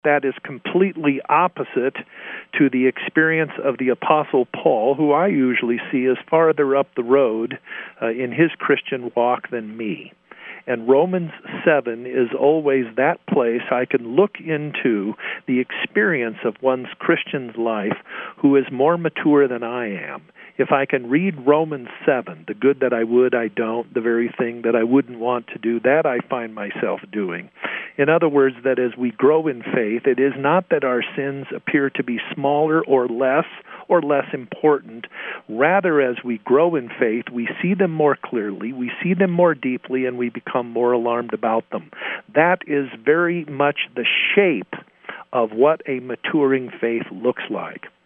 That is completely opposite to the experience of the Apostle Paul, who I usually see as farther up the road in his Christian walk than me. And Romans 7 is always that place I can look into the experience of one's Christian's life who is more mature than I am. If I can read Romans 7, the good that I would, I don't, the very thing that I wouldn't want to do, that I find myself doing. In other words, that as we grow in faith, it is not that our sins appear to be smaller or less important. Rather, as we grow in faith, we see them more clearly, we see them more deeply, and we become more alarmed about them. That is very much the shape of what a maturing faith looks like.